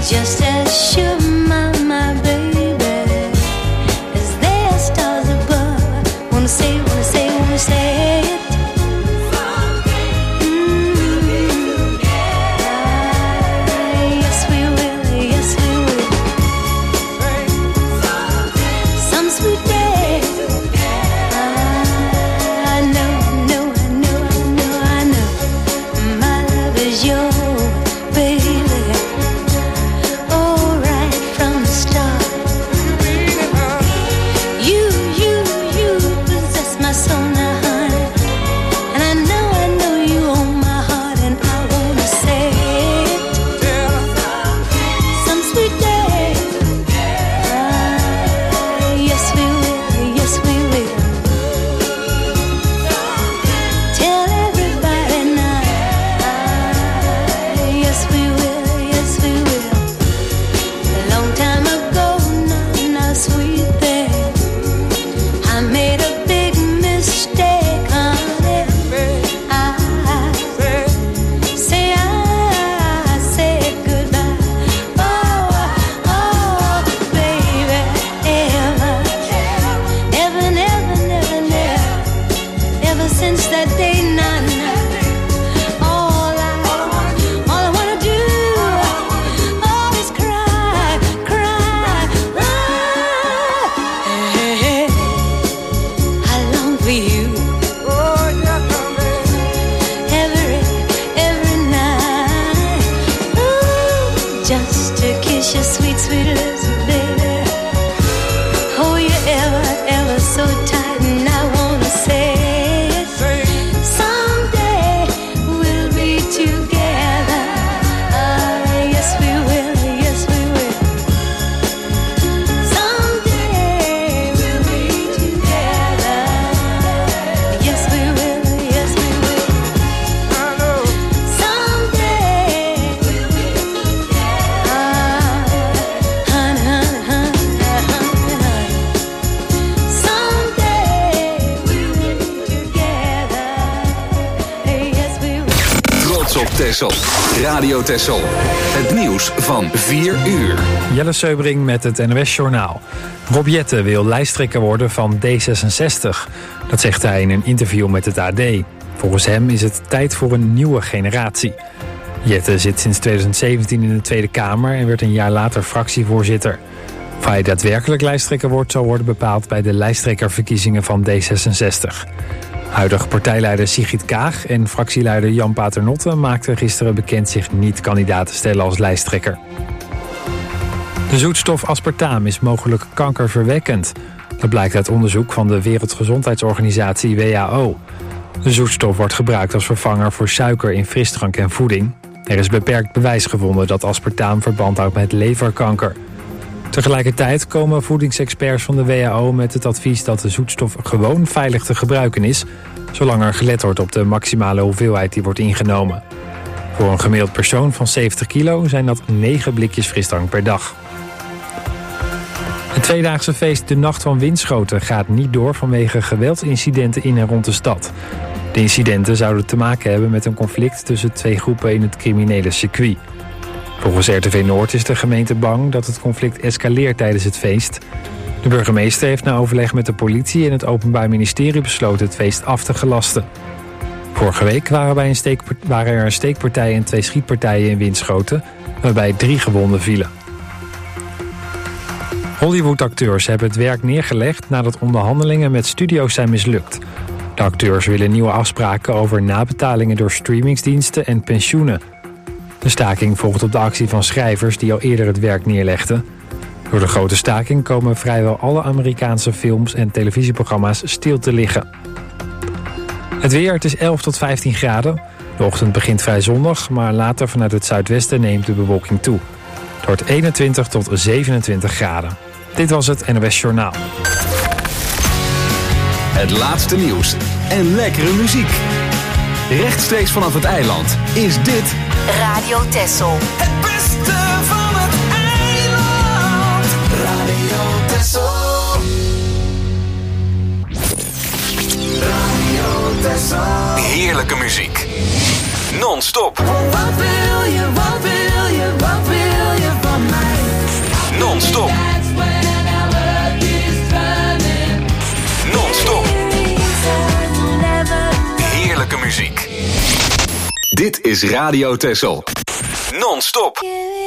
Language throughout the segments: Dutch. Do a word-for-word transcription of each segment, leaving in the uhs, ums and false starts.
just as sure, my, my baby, as there are stars above. Wanna say, wanna say, wanna say it. Mm-hmm. Ah, yes we will, yes we will. Some sweet day. Ah, I know, I know, I know, I know, I know. My love is yours. Texel. Radio Texel. Het nieuws van vier uur. Jelle Seubring met het N O S-journaal. Rob Jetten wil lijsttrekker worden van D zesenzestig. Dat zegt hij in een interview met het A D. Volgens hem is het tijd voor een nieuwe generatie. Jetten zit sinds twintig zeventien in de Tweede Kamer en werd een jaar later fractievoorzitter. Of hij daadwerkelijk lijsttrekker wordt, zal worden bepaald bij de lijsttrekkerverkiezingen van D zesenzestig. Huidige partijleider Sigrid Kaag en fractieleider Jan Paternotte maakten gisteren bekend zich niet kandidaat te stellen als lijsttrekker. De zoetstof aspartaam is mogelijk kankerverwekkend. Dat blijkt uit onderzoek van de Wereldgezondheidsorganisatie W H O. De zoetstof wordt gebruikt als vervanger voor suiker in frisdrank en voeding. Er is beperkt bewijs gevonden dat aspartaam verband houdt met leverkanker. Tegelijkertijd komen voedingsexperts van de W H O met het advies dat de zoetstof gewoon veilig te gebruiken is, zolang er gelet wordt op de maximale hoeveelheid die wordt ingenomen. Voor een gemiddeld persoon van zeventig kilo zijn dat negen blikjes frisdrank per dag. Het tweedaagse feest De Nacht van Winschoten gaat niet door vanwege geweldsincidenten in en rond de stad. De incidenten zouden te maken hebben met een conflict tussen twee groepen in het criminele circuit. Volgens R T V Noord is de gemeente bang dat het conflict escaleert tijdens het feest. De burgemeester heeft na overleg met de politie en het Openbaar Ministerie besloten het feest af te gelasten. Vorige week waren, bij een steekpart- waren er een steekpartij en twee schietpartijen in Winschoten, waarbij drie gewonden vielen. Hollywood-acteurs hebben het werk neergelegd nadat onderhandelingen met studio's zijn mislukt. De acteurs willen nieuwe afspraken over nabetalingen door streamingsdiensten en pensioenen. De staking volgt op de actie van schrijvers die al eerder het werk neerlegden. Door de grote staking komen vrijwel alle Amerikaanse films en televisieprogramma's stil te liggen. Het weer, het is elf tot vijftien graden. De ochtend begint vrij zonnig, maar later vanuit het zuidwesten neemt de bewolking toe. Het wordt eenentwintig tot zevenentwintig graden. Dit was het N O S Journaal. Het laatste nieuws en lekkere muziek. Rechtstreeks vanaf het eiland is dit Radio Texel. Het beste van het eiland. Radio Texel. Radio Texel. heerlijke muziek. Non-stop. Wat wil je, wat wil je, wat wil je van is Radio Texel. Non-stop.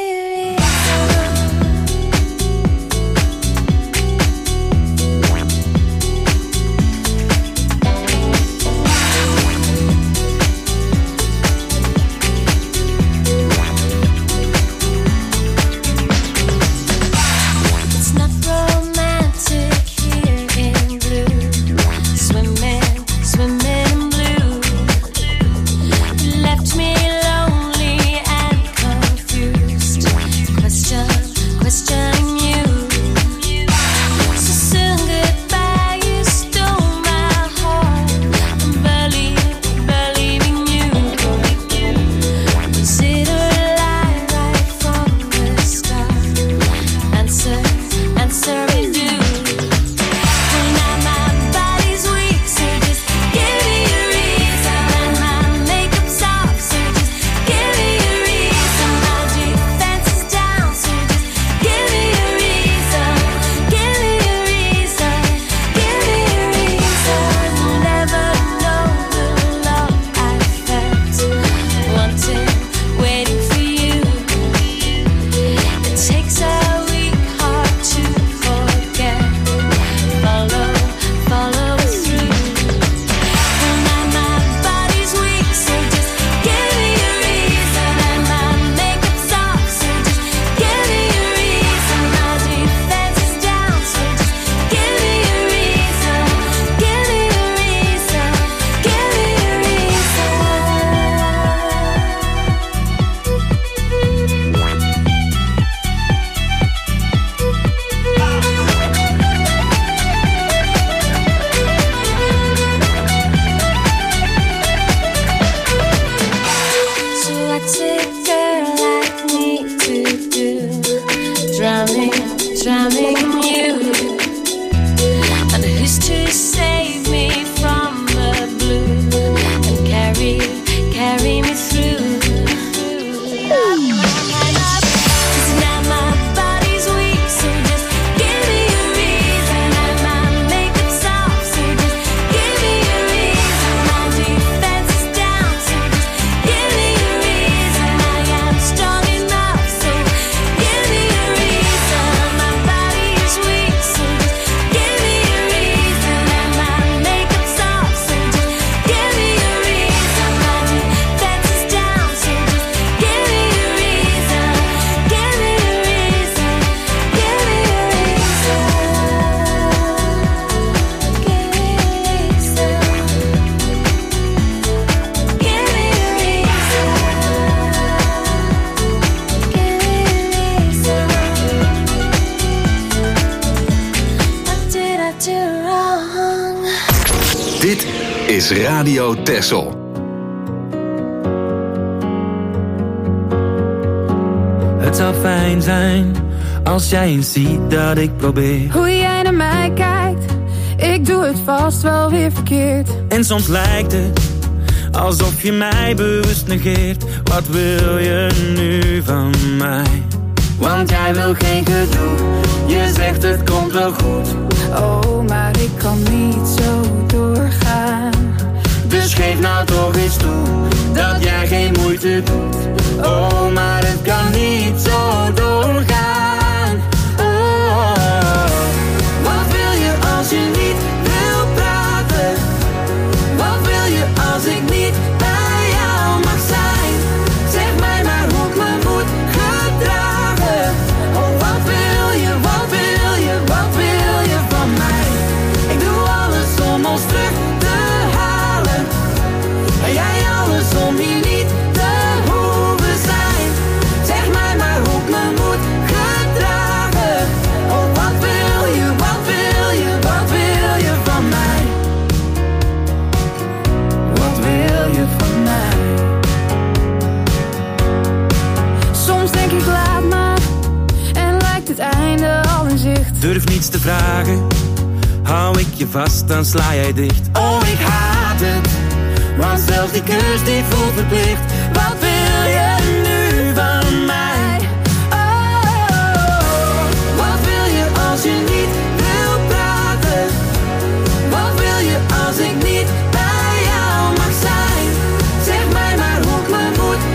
is Radio Texel. Het zou fijn zijn als jij eens ziet dat ik probeer. Hoe jij naar mij kijkt, ik doe het vast wel weer verkeerd. En soms lijkt het alsof je mij bewust negeert. Wat wil je nu van mij? Want jij wil geen gedoe, je zegt het komt wel goed. Oh, maar ik kan niet zo doorgaan. Dus geef nou toch eens toe, dat jij geen moeite doet. Oh, maar het kan niet zo doorgaan. Oh, wat wil je als je niet wil praten? Wat wil je als ik niet bij jou mag zijn? Zeg mij maar hoe ik me moet gedragen. Oh, wat wil je, wat wil je, wat wil je van mij? Ik doe alles om ons terug te halen. En jij alles om hier niet te hoeven zijn. Zeg mij maar hoe ik me moet gedragen. Oh, wat wil je, wat wil je, wat wil je van mij? Wat wil je van mij? Soms denk ik laat maar, en lijkt het einde al in zicht. Durf niets te vragen, hou ik je vast, dan sla jij dicht. Oh, ik haat het, want zelfs die kus die voelt verplicht. Wat wil je nu van mij? Oh, wat wil je als je niet wil praten? Wat wil je als ik niet bij jou mag zijn? Zeg mij maar hoe ik me moet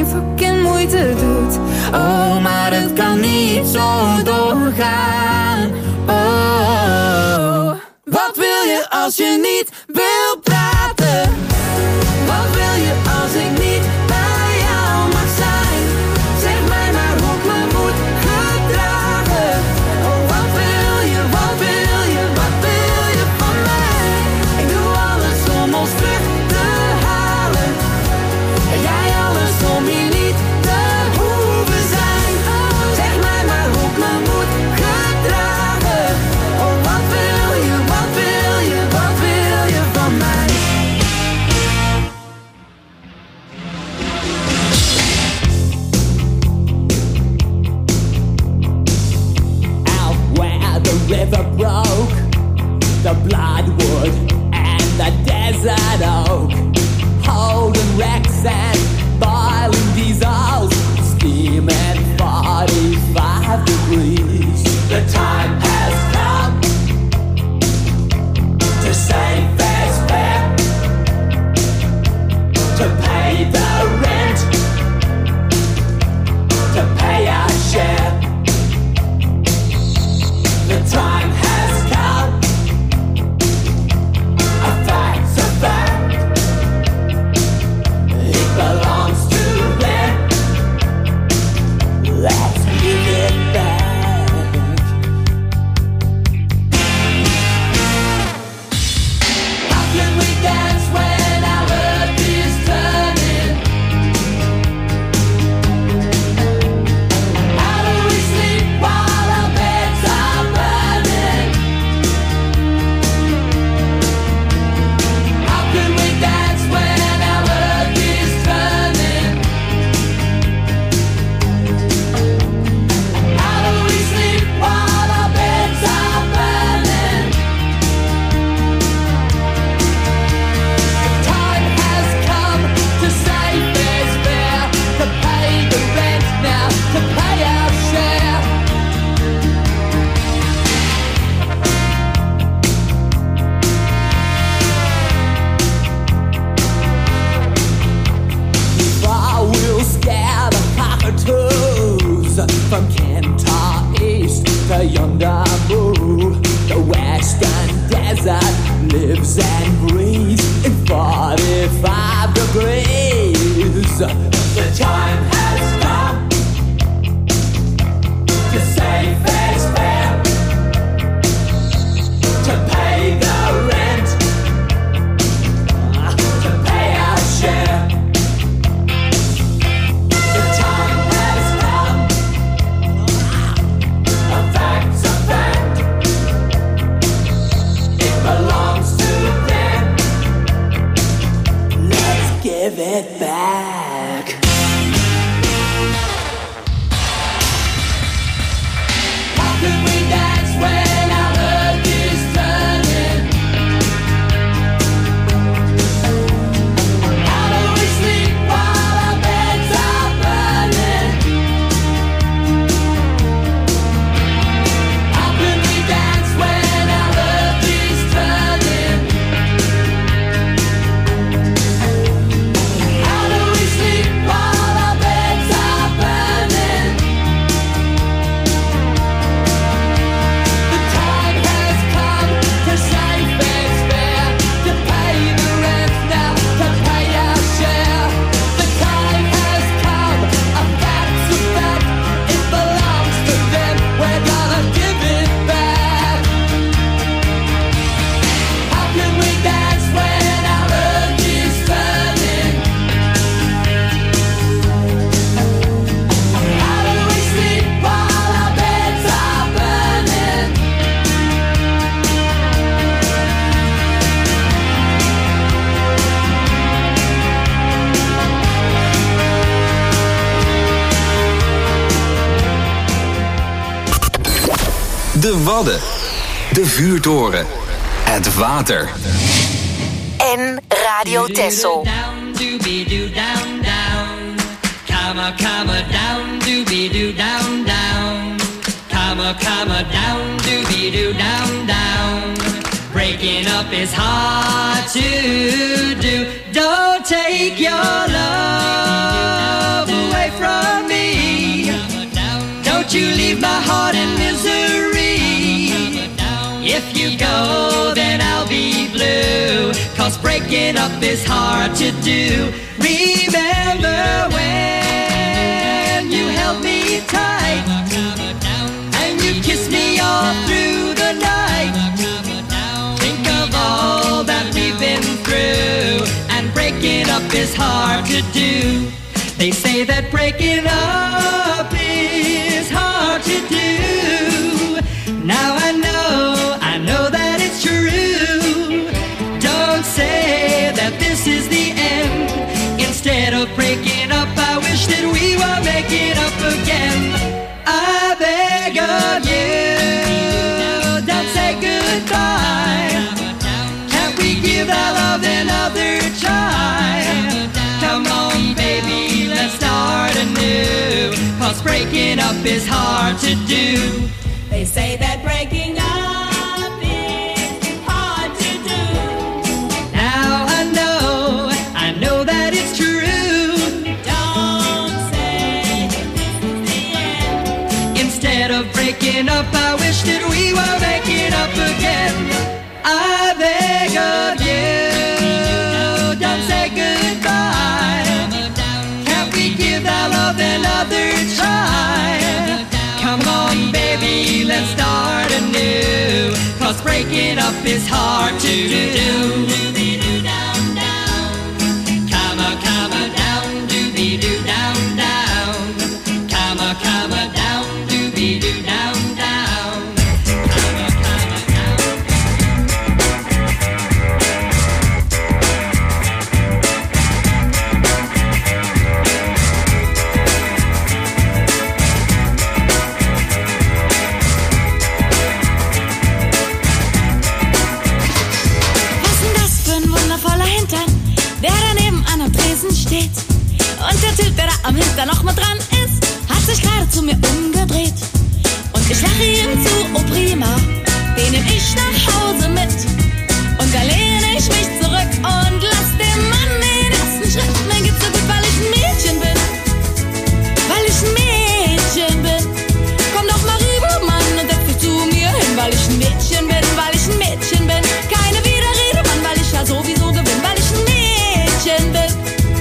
geen fucking moeite doet. Oh, maar het kan niet zo doorgaan. Oh, wat wil je als je niet wil praten? Wat wil je als ik niet bij jou mag zijn? Zeg mij maar hoe ik me moet gedragen. Oh, wat wil je, wat wil je, wat wil je van mij? Ik doe alles om ons terug te halen. En jij alles om hier niet te hoeven zijn. Zeg mij maar hoe ik me moet gedragen. Oh, wat wil je, wat wil je, wat wil je van mij? Out where the river broke, the bloodwood and the desert oak, holding wrecks and boiling diesels, steaming forty-five degrees. The time has come to save fair's fair, to pay the rent, to pay our share. The time has come, a fact's a fact, it belongs to them, let's give it back. How can we dance when our earth is turning? How do we sleep while our beds are burning? How can we dance when our earth is turning? How do we sleep while our beds are burning? The time has come to save fair's fair, to pay the rent now, to pay our share. I will scare the cockatoos from Kentar East to yonder moon. The western desert lives and breathes in forty-five degrees. The time has come to save fair's fair, to pay the rent, to pay our share. The time has come, a fact's a fact, it belongs to them, let's give it back. How can we dance when our earth is turning? How do we sleep while our beds are burning? How can we dance when our earth is turning? How do we sleep while our beds are burning? The time has come to save fair's fair, to pay the rent now, to pay our share. The time has come, a fact's a fact, it belongs to them, we're gonna give it back. How can we dance when our earth is turning? How do we sleep while our beds are burning? De Wadden. De Vuurtoren. Het water. En Radio Texel. Down, doobie doo down, down. Come a, come a, down, doobie doo down, down. Come a, come a, down, doobie doo down, down. breaking up is hard to do. Don't take your love away from me. Don't you leave my heart in misery. If you go, then I'll be blue. Cause breaking up is hard to do. Remember when you held me tight and you kissed me all through the night. Think of all that we've been through, and breaking up is hard to do. They say that breaking up is hard to do. Now I know, I know that it's true. Don't say that this is the end. Instead of breaking up, I wish that we were making up again. I beg of you, don't say goodbye. Can't we give our love another try? Come on, baby, let's start anew. Cause breaking up is hard to do. They say that breaking up is hard to do. Now I know, I know that it's true. Don't say that this is the end. Instead of breaking up, I wish that we were making up again. I beg of you, don't say goodbye. Can't we give our love another try? Come on, baby, let's start anew. Cause breaking up is hard to do. Come on, come on, down, doobie-doo, down, down. Come on, come on, down, doobie-doo, down, down. Come on, come on, down. Was denn das für ein wundervoller Hintern, der daneben an einem Tresen steht? Und der Typ, der da am Hintern noch mit dran ist, hat sich gerade zu mir umgedreht. Und ich lache ihm zu, oh prima, den nehm ich nach Hause mit. Und da lehne ich mich zurück und lass dem Mann den ersten Schritt. Mir geht's so gut, weil ich ein Mädchen bin. Weil ich ein Mädchen bin. Komm doch mal rüber, Mann, und setz dich zu mir hin. Weil ich ein Mädchen bin, weil ich ein Mädchen bin. Keine Widerrede, Mann, weil ich ja sowieso gewinn. Weil ich ein Mädchen bin.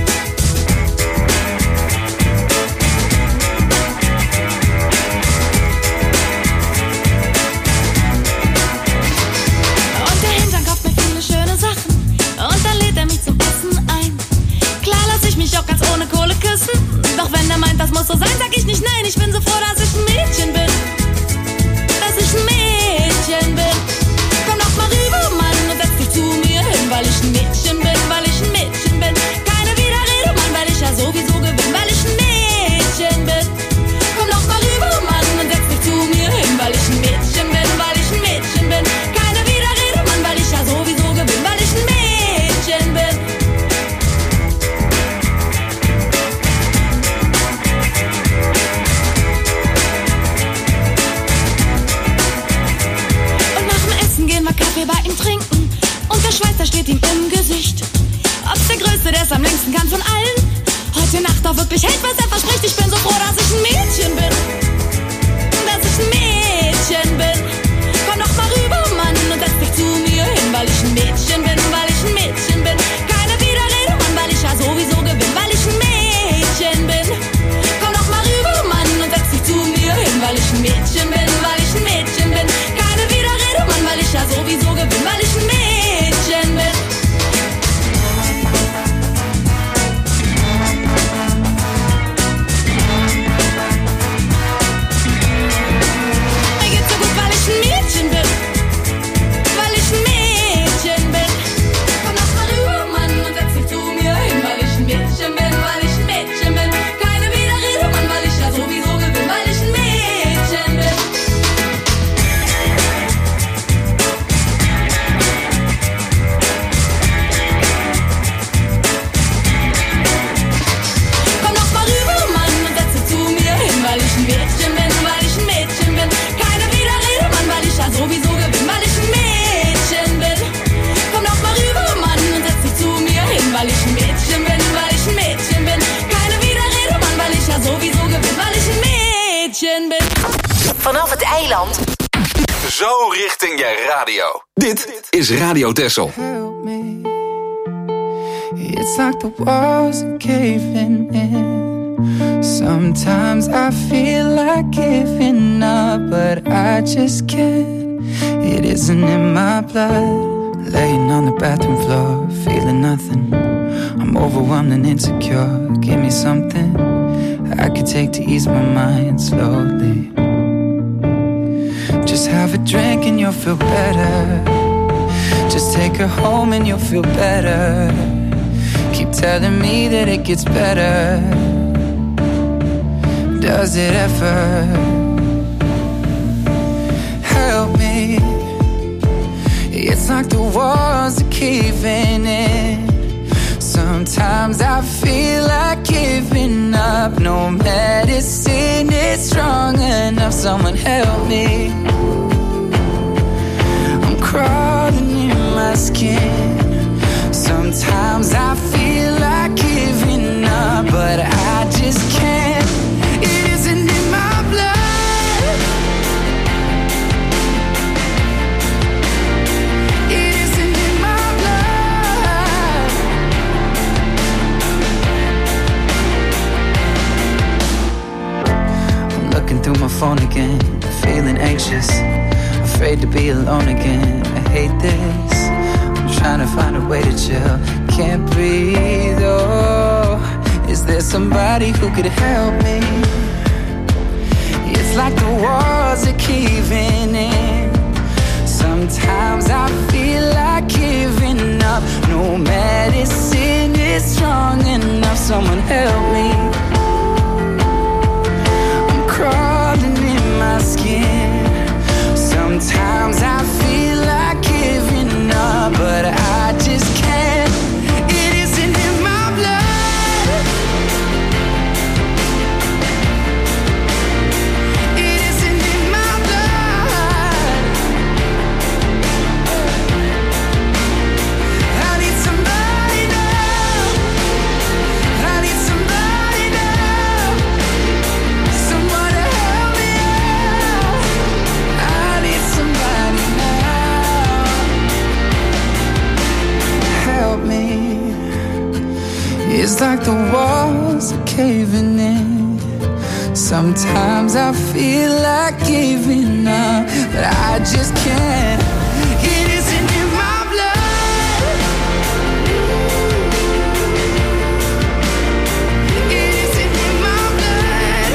Und der Hintern kauft mir viele schöne Sachen. Und dann lädt er mich zum Essen ein. Klar lass ich mich auch ganz ohne Kohle küssen. Doch wenn er meint, das muss so sein, sag ich nicht nein. Ich bin so froh, dass ich ein Mädchen bin. Dass ich ein Mädchen bin. Komm doch mal rüber, Mann, und setz dich zu mir hin. Weil ich ein Mädchen bin, weil ich ein Mädchen bin. Keine Widerrede, Mann, weil ich ja sowieso gewinn. Weil ich ein Mädchen bin. Komm doch mal rüber, Mann, und setz dich zu mir hin. Weil ich ein Mädchen bin, weil ich ein Mädchen bin. Keine Widerrede, Mann, weil ich ja sowieso gewinn. Weil ich ein Mädchen bin. Und nach dem Essen gehen wir Kaffee bei ihm trinken. Und der Schweizer steht ihm im Gesicht. Ob's der Größte, der es am längsten kann von allen. Heute Nacht auch wirklich hält, was er verspricht. Ich bin so froh, dass ich ein Mädchen bin. Dass ich ein Mädchen bin. Komm doch mal rüber, Mann, und setz dich zu mir hin. Weil ich ein Mädchen bin, weil ich ein Mädchen bin. Keine Widerrede, Mann, weil ich ja sowieso gewinn. Weil ich ein Mädchen bin. Komm doch mal rüber, Mann, und setz dich zu mir hin. Weil ich ein Mädchen bin, weil ich ein Mädchen bin. Keine Widerrede, Mann, weil ich ja sowieso gewinn. Weil ich ein Mädchen bin. vanaf het eiland. Zo richting je radio. Dit is Radio Texel. Help me. It's like the walls are caving in. Sometimes I feel like giving up, but I just can't. It isn't in my blood. Laying on the bathroom floor, feeling nothing. I'm overwhelmed and insecure. Give me something I could take to ease my mind slowly. Just have a drink and you'll feel better. Just take her home and you'll feel better. Keep telling me that it gets better. Does it ever? Help me. It's like the walls are caving in. Sometimes I feel like giving up. No medicine is strong enough. Someone help me. I'm crawling in my skin. Sometimes I feel like giving up, but I just can't. It isn't in my blood. It isn't in my blood. I'm looking through my phone again, feeling anxious, afraid to be alone again. I hate this. Trying to find a way to chill. Can't breathe, oh. Is there somebody who could help me? It's like the walls are caving in. Sometimes I feel like giving up. No medicine is strong enough. Someone help me. I'm crawling in my skin. Sometimes I feel like giving up, but I just can't. It isn't in my blood. It isn't in my blood. I need somebody now. I need somebody now. Someone to help me out. I need somebody now. Help me. It's like the walls are caving in. Sometimes I feel like giving up, but I just can't. It isn't in my blood. It isn't in my blood.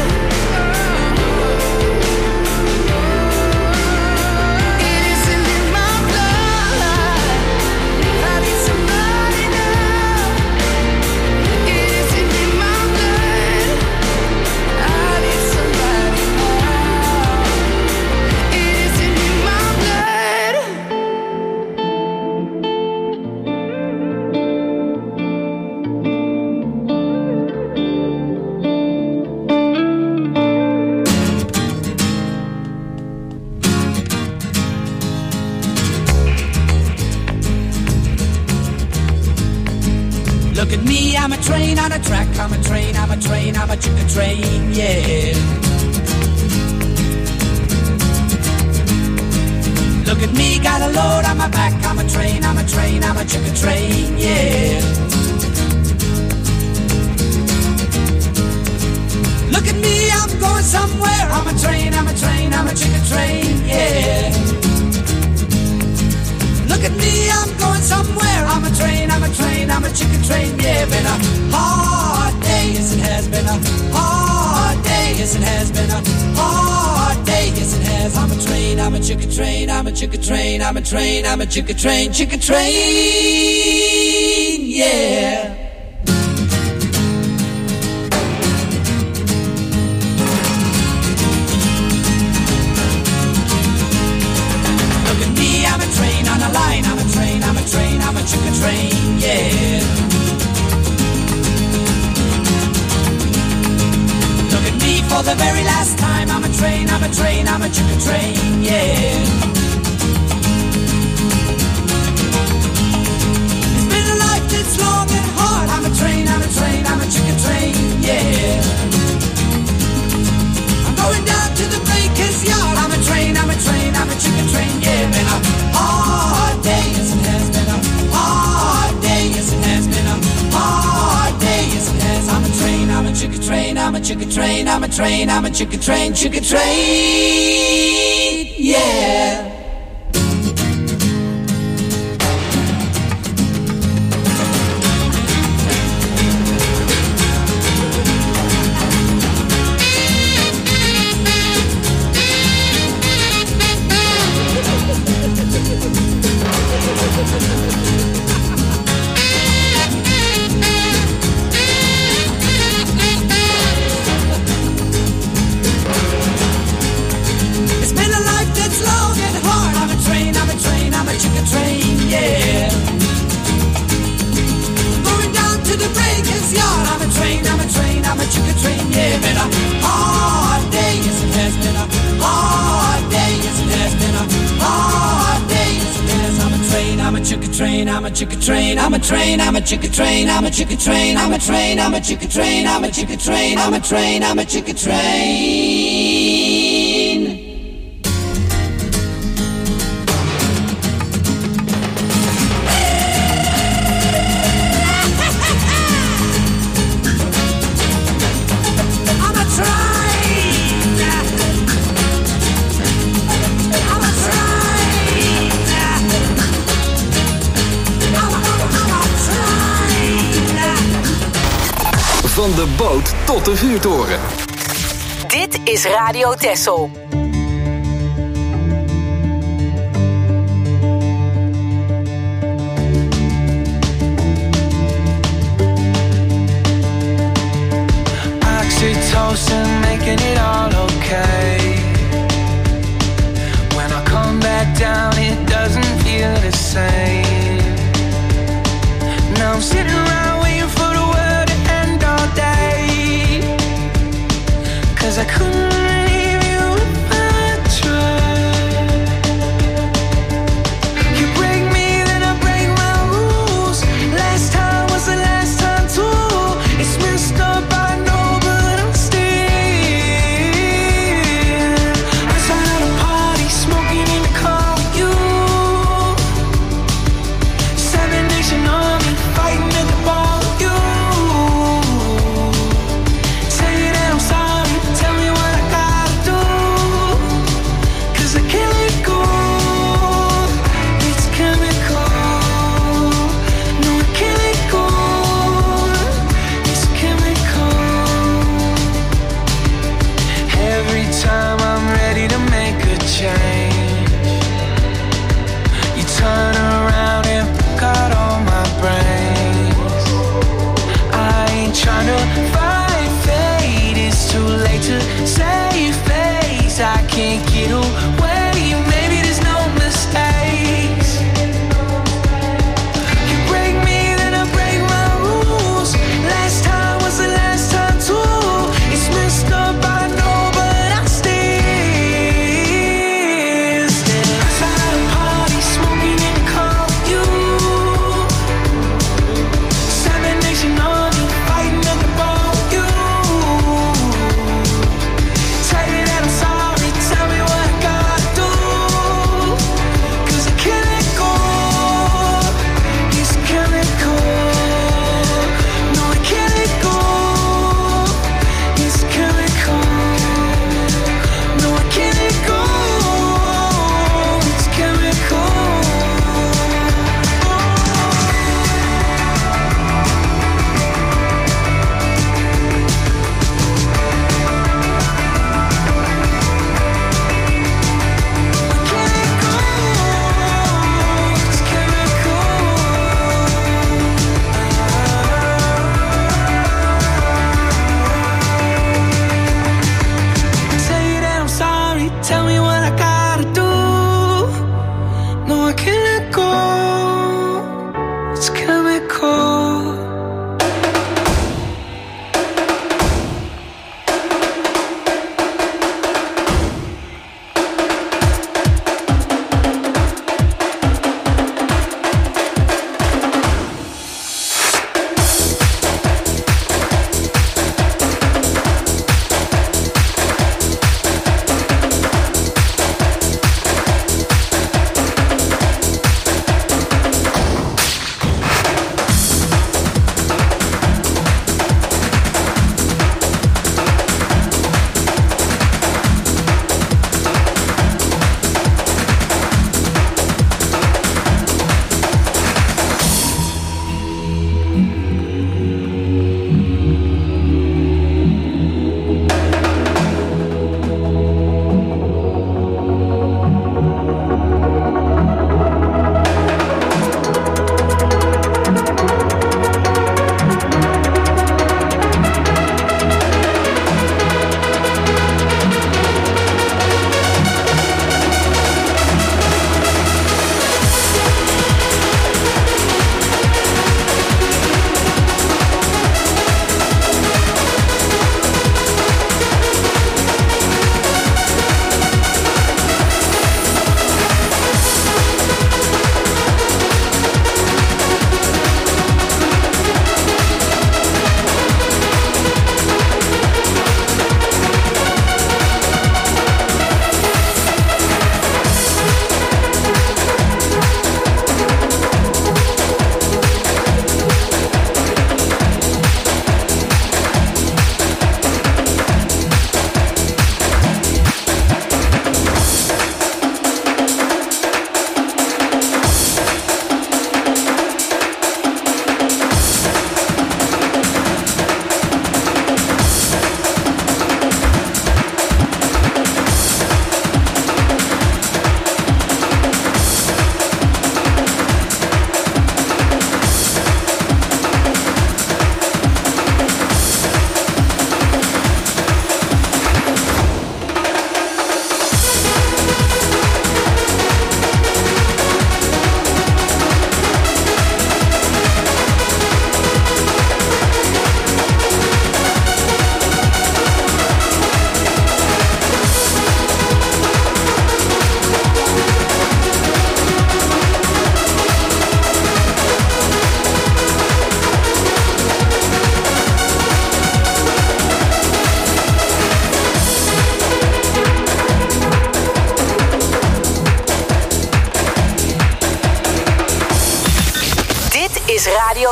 It isn't in my blood. I need somebody now. It isn't in my blood. I need somebody now. It isn't in my blood. Look at me, I'm a train on a track, I'm a train, I'm a train, I'm a chicken train, yeah. Look at me, got a load on my back, I'm a train, I'm a train, I'm a chicken train, yeah. Look at me, I'm going somewhere, I'm a train, I'm a train, I'm a chicken train, yeah. Look at me, I'm going somewhere. I'm a train, I'm a train, I'm a chicken train. Yeah, been a hard day, yes it has been a hard day, yes it has been a hard day, yes it has. I'm a train, I'm a chicken train, I'm a chicken train, I'm a train, I'm a chicken train, chicken train, yeah. I'm a train, I'm a train, I'm a chicken train, yeah. Look at me for the very last time. I'm a train, I'm a train, I'm a chicken train, yeah. It's been a life that's long and hard. I'm a train, I'm a train, I'm a chicken train, yeah. I'm going down to the baker's yard. train, I'm a chicken train, I'm a train, I'm a chicken train, chicken train, yeah. I'm a chicken train, I'm a train, I'm a chicken train, I'm a chicken train, I'm a train, I'm a chicken train, I'm a chicken train, I'm a train, I'm a chicken train. Van de boot tot de vuurtoren. Dit is Radio Texel. Oxytocin making it all okay. When I come back down it doesn't feel the same. Now I'm sitting around waiting for the world to end all day. Cause I couldn't leave you if I tried. You break me, then I break my rules. Last time was the last time too. It's messed up, I know, but I'm still outside at a party, smoking in the car with you. Seven Nation Army, fighting at the bar with you. Say that I'm sorry, tell me what I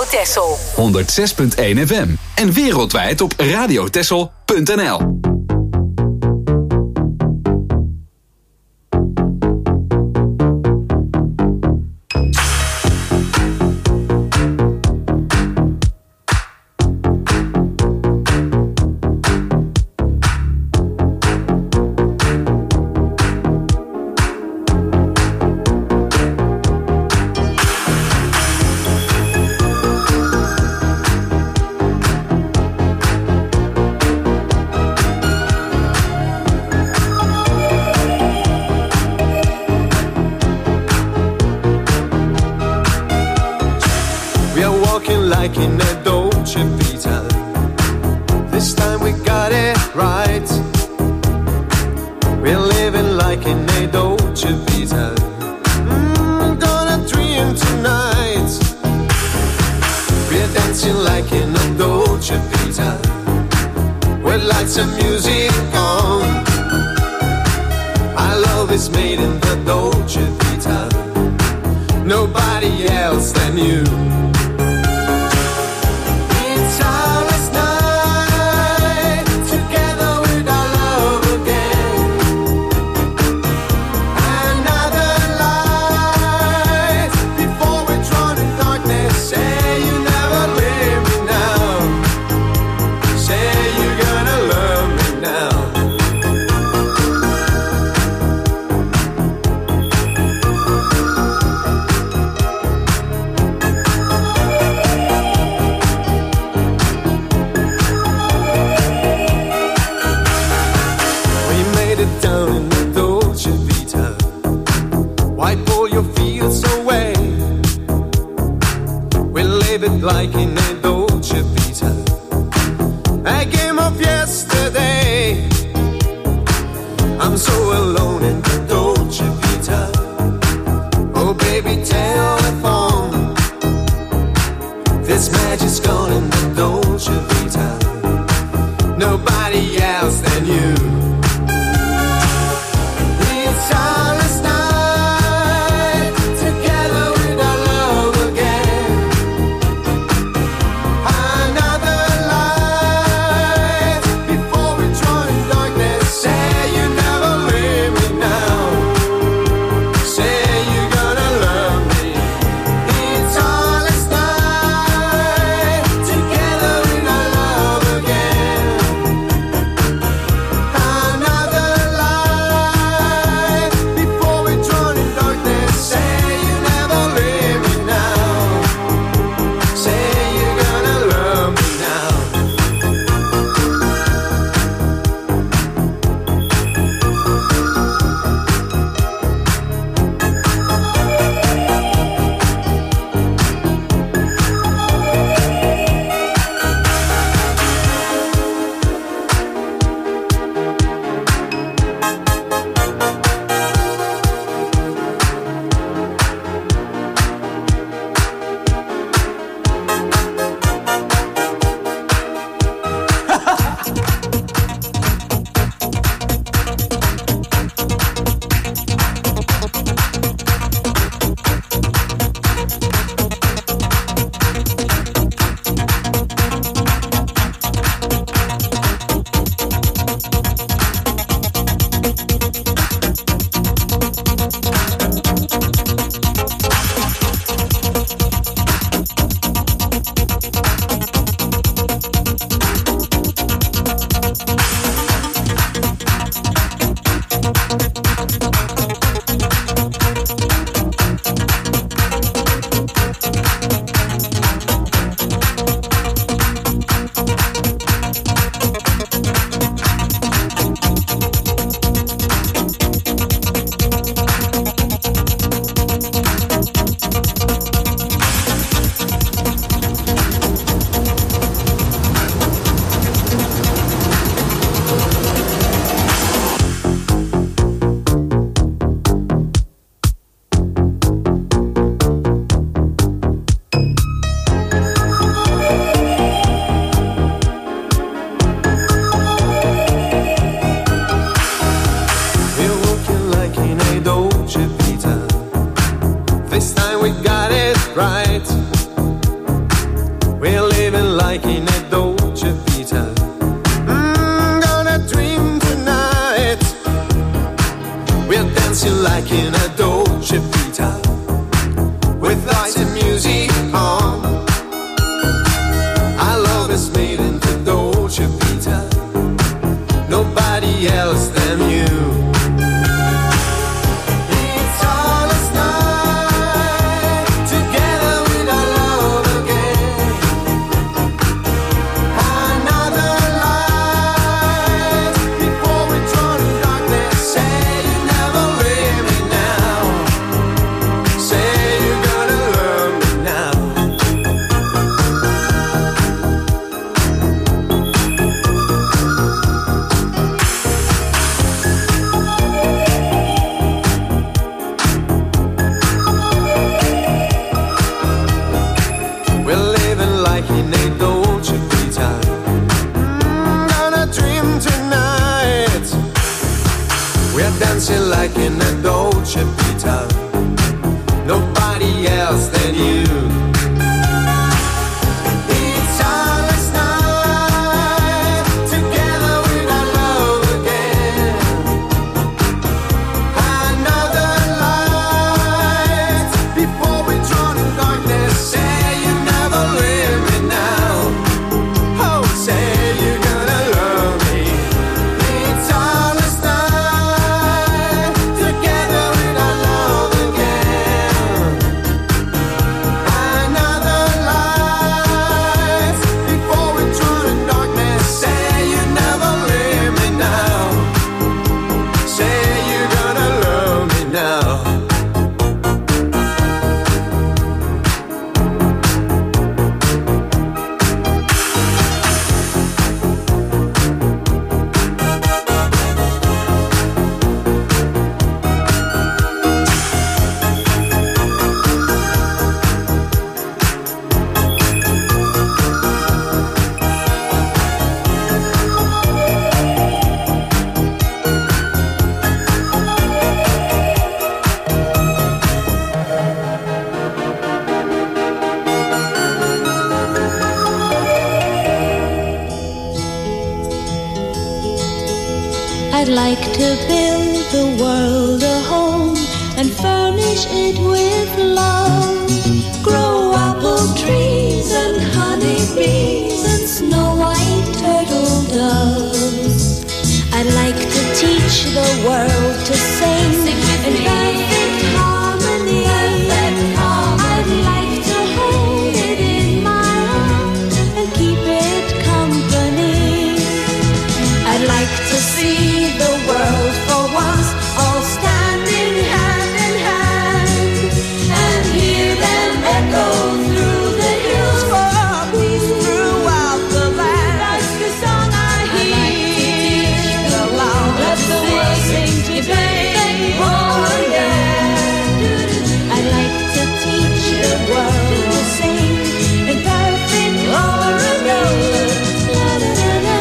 Texel. honderdzes punt één F M. En wereldwijd op radiotexel punt n l. like in a Dolce Vita. This time we got it right. We're living like in a Dolce Vita. Mm, gonna dream tonight. We're dancing like in a Dolce Vita. With lights and music on. Our love is made in the Dolce Vita. Nobody else than you. It's our last night together with our love again. Another light before we're drawn in darkness. Say you never leave me now. Say you're gonna love me now. like in a Dolce Vita. Mm, gonna dream tonight. We're dancing like in a Dolce Vita, with lights and music on. Our love is made into Dolce Vita, nobody else than you. Dancing like in a Dolce Vita, nobody else than you. It's our last night, together with our love again. Another light, before we drown in darkness. Say you never leave me now. Oh, say you're gonna love me. It's our last night. I'd like to build the world a home and furnish it with love. Grow apple trees and honey bees and snow white turtle doves. I'd like to teach the world to sing in perfect harmony. I'd like to hold it in my arms and keep it company. I'd like to see the world for once, all standing hand in hand, and hear them echo through the hills for peace throughout the land. That's the song I hear, the loud that's the world sing today. Oh yeah, I'd like to teach the world to sing in perfect harmony. La la la la.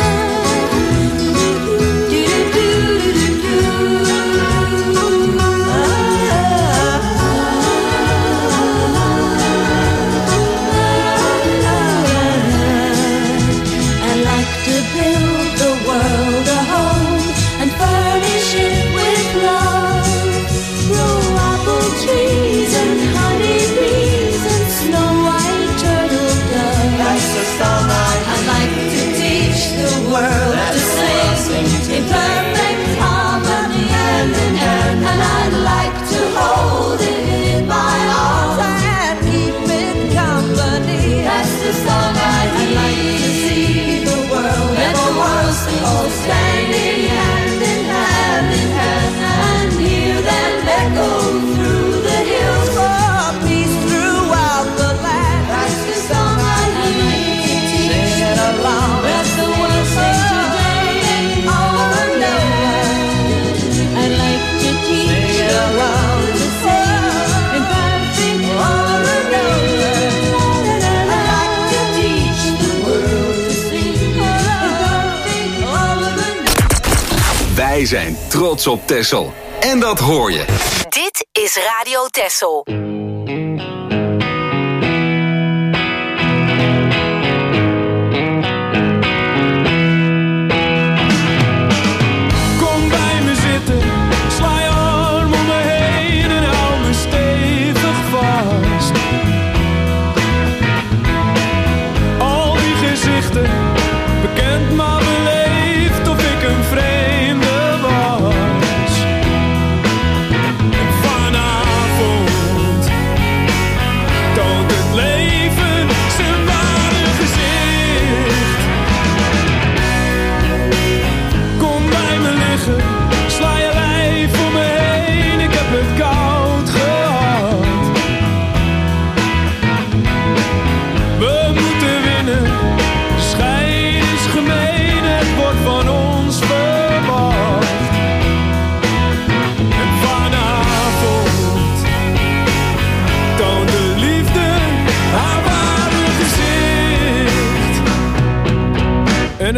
Standing hand in hand in hand, and hear them echo through the hills for peace throughout the land. That's the song I hear. Sing it along. That's the world sing today. All the land. I'd like to teach the world to sing in perfect harmony. I'd like to teach the world to sing in perfect harmony. Wij zijn trots op Texel. En dat hoor je. Dit is Radio Texel.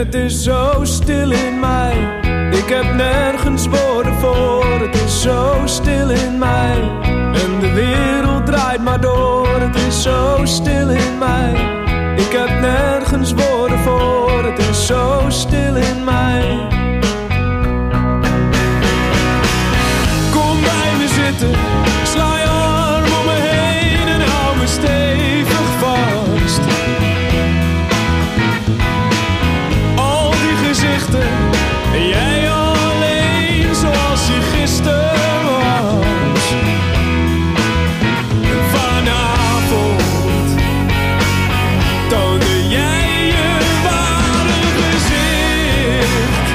het is zo stil in mij. Ik heb nergens woorden voor. Het is zo stil in mij. En de wereld draait maar door. Het is zo stil in mij. Ik heb nergens woorden voor. Het is zo stil in mij. Kom bij me zitten. Sla je arm om me heen en hou me stevig vast. Al die gezichten en jij alleen zoals je gisteren was. En vanavond toonde jij je ware gezicht.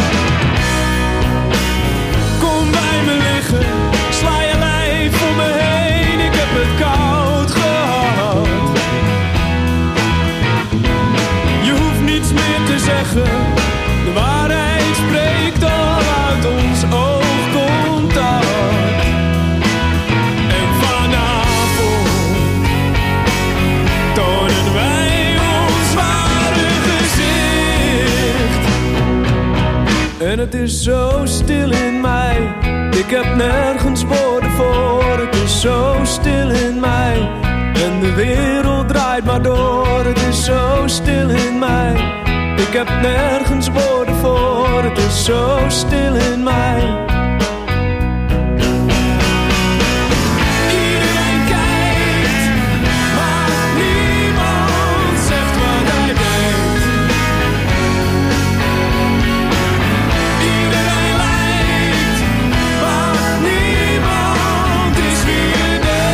Kom bij me liggen, sla je lijf om me heen. Ik heb het koud gehad. Je hoeft niets meer te zeggen. De waarheid spreekt al uit ons oogcontact. En vanavond tonen wij ons ware gezicht. En het is zo stil in mij. Ik heb nergens woorden voor. Het is zo stil in mij. En de wereld draait maar door. Het is zo stil in mij. Ik heb nergens woorden voor, het is zo stil in mij. Iedereen kijkt, maar niemand zegt wat hij denkt. Iedereen lijkt, maar niemand is wie je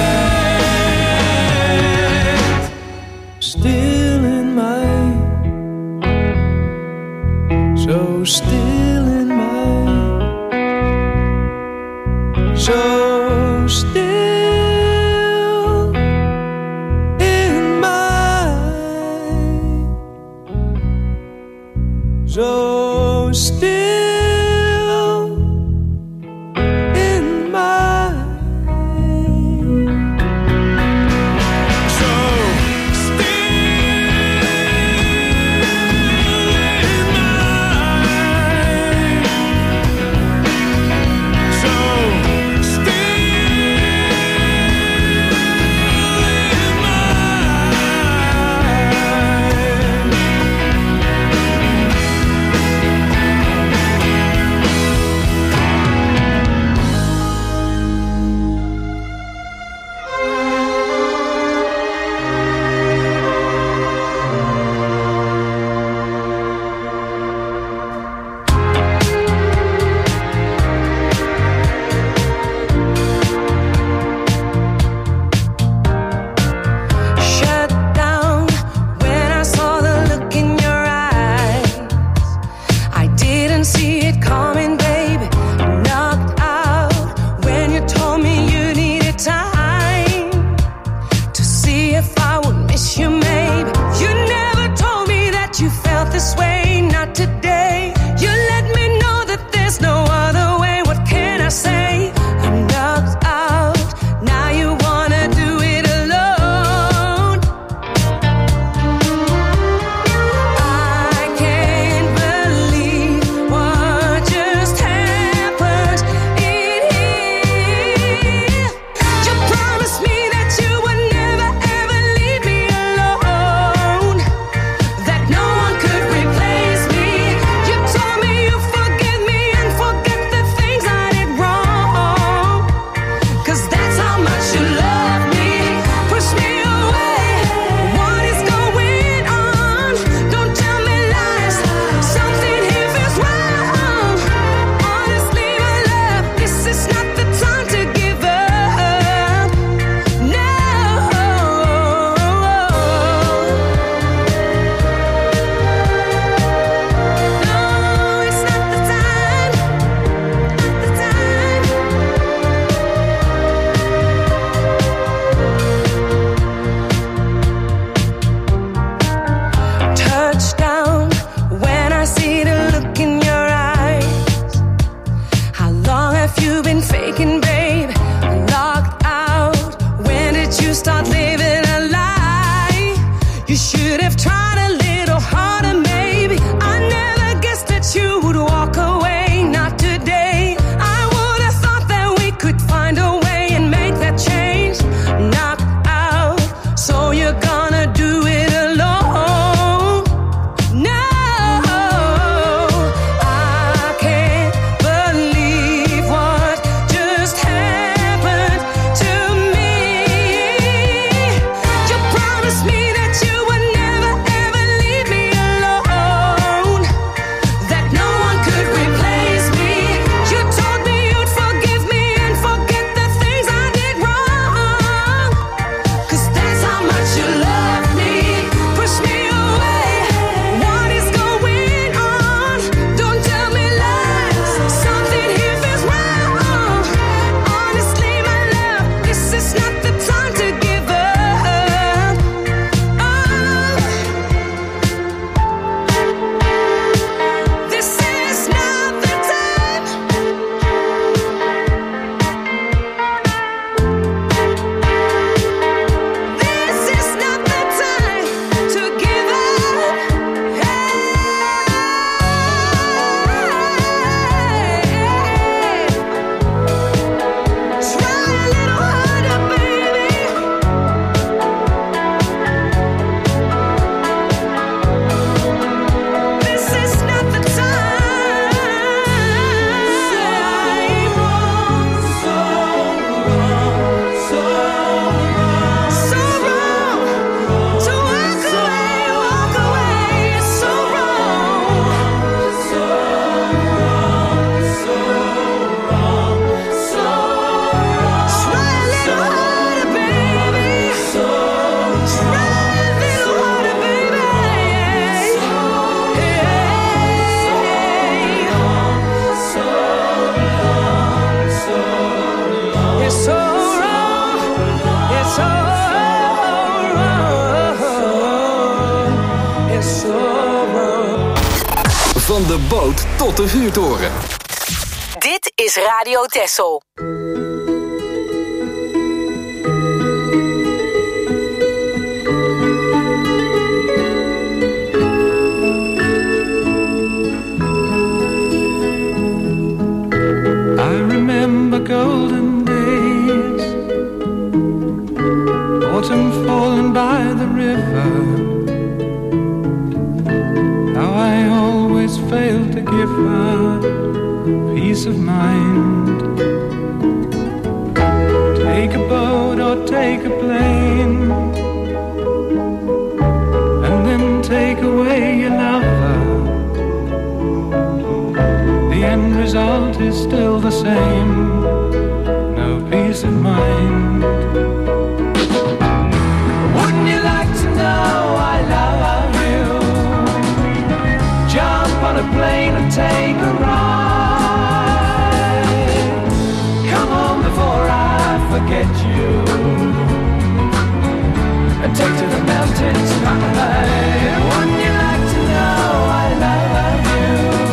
denkt. Stil in mij. Zo stil in mij. Van de boot tot de vuurtoren. Dit is Radio Texel. I remember golden days, autumn falling by the river. How I always failed to give her peace of mind. Take a boat or take a plane, and then take away your lover. The end result is still the same, no peace of mind. Wouldn't you like to know I love you? Jump on a plane and take a ride. Come on before I forget you, and take to the mountains high. Wouldn't you like to know I love you?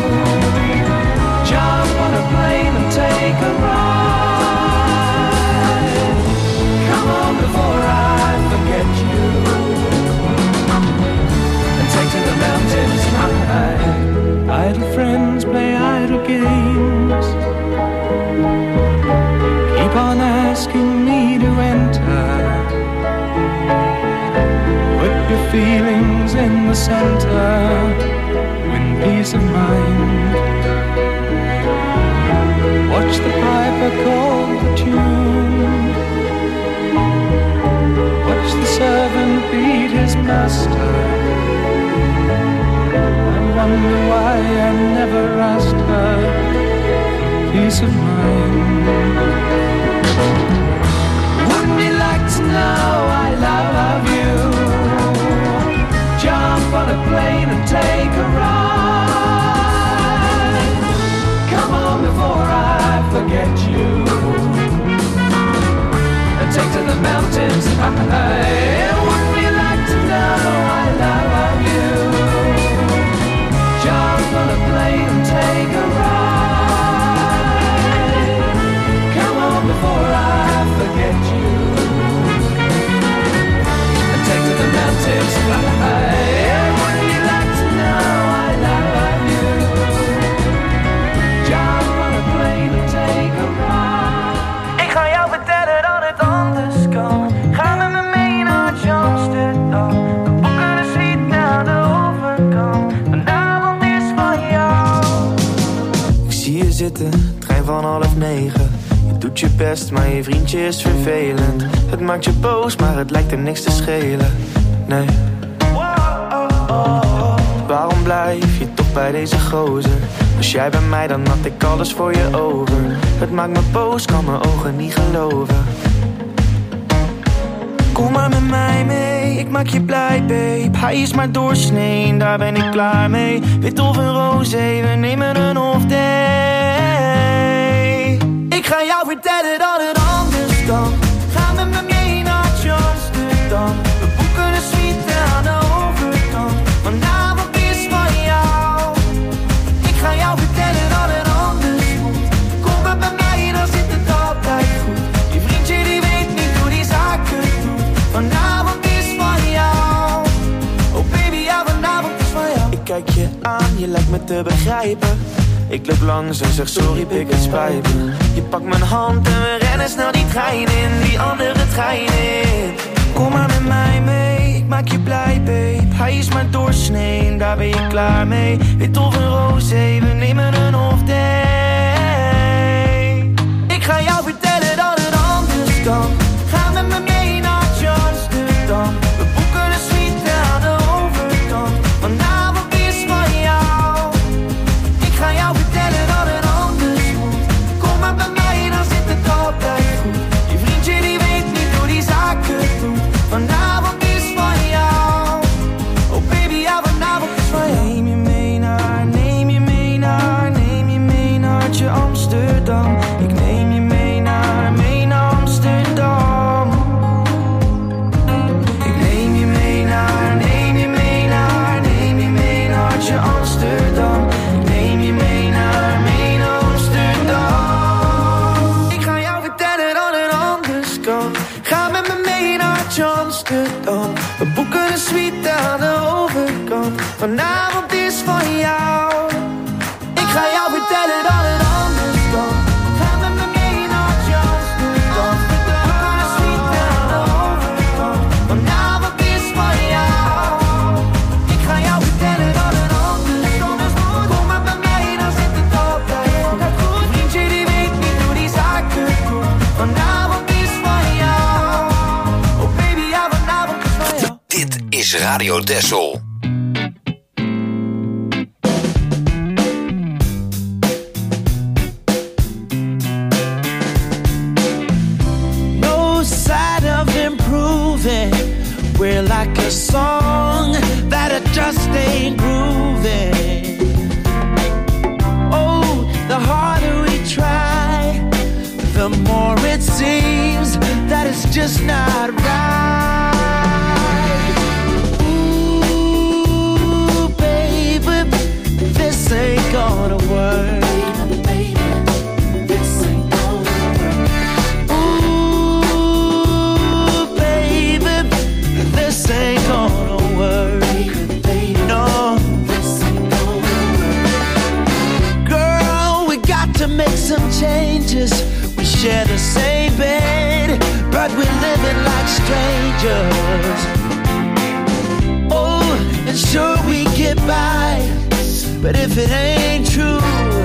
Jump on a plane and take a ride. Come on before I forget you, and take to the mountains high. Idle friends play idle games, keep on asking me to enter. Put your feelings in the center, win peace of mind. Watch the piper call the tune, watch the servant beat his master, and wonder why I never asked her for peace of mind. Wouldn't you like to know I love you? Jump on a plane and take a ride. Come on before I forget you, and take to the mountains high. Wouldn't you like to know I love you? Jump on a plane and take a ride. Come on before I forget you, and take to the mountains high. Wouldn't you like to know I love you? Jump on a plane and take a ride. Ik ga jou vertellen dat het anders kan. Ga met me mee naar Amsterdam. We boeken een suite naar de overkant. Vanavond is van jou. Ik zie je zitten, trein van half negen. Je doet je best, maar je vriendje is vervelend. Het maakt je boos, maar het lijkt er niks te schelen. Nee. Waarom blijf je toch bij deze gozer? Was jij bij mij, dan had ik alles voor je over. Het maakt me boos, kan mijn ogen niet geloven. Kom maar met mij mee, ik maak je blij, babe. Hij is maar doorsnee, daar ben ik klaar mee. Wit of een roze, we nemen een off day. Ik ga jou vertellen dat het anders kan. Ga met me mee naar Amsterdam. We boeken een suite aan de overkant. Vanavond is van jou. Ik ga jou vertellen dat het anders moet. Kom maar bij mij, dan zit het altijd goed. Je vriendje die weet niet hoe die zaken doet. Vanavond is van jou. Oh baby, ja, vanavond is van jou. Ik kijk je aan, je lijkt me te begrijpen. Ik loop langs en zeg sorry, pik, het spijt me. Je pakt mijn hand en we rennen snel die trein in, die andere trein in. Kom maar met mij mee, ik maak je blij, babe. Hij is maar doorsnee, daar ben je klaar mee. Wit of een roze, we nemen een off day. Ik ga jou vertellen dat het anders kan. Ga met me mee naar Amsterdam. We boeken een suite aan de overkant. Vanavond is van jou. Ik ga jou vertellen dat het anders moet. Kom maar bij mij, dan zit het altijd goed. Je vriendje die weet niet hoe die zaken doet. Vanavond is van jou. Oh baby, ja, vanavond is van jou. Neem je mee naar, neem je mee naar, neem We boeken een suite aan de overkant. Vanavond is van jou. Ik ga jou vertellen dat het anders kan. Ga met me mee naar Amsterdam. We boeken een suite aan de overkant. Vanavond is van jou. Ik ga jou vertellen dat het anders kan. Kom maar bij mij, dan zit het altijd goed. Vriendje die weet niet hoe die zaken doen. Vanavond is van jou. Oh baby, ja, vanavond is van jou. Dit is Radio Texel. We're like a song that it just ain't grooving. Oh, the harder we try, the more it seems that it's just not right. Ooh, baby, this ain't gonna work. Make some changes. We share the same bed, but we're living like strangers. Oh, and sure we get by, but if it ain't true,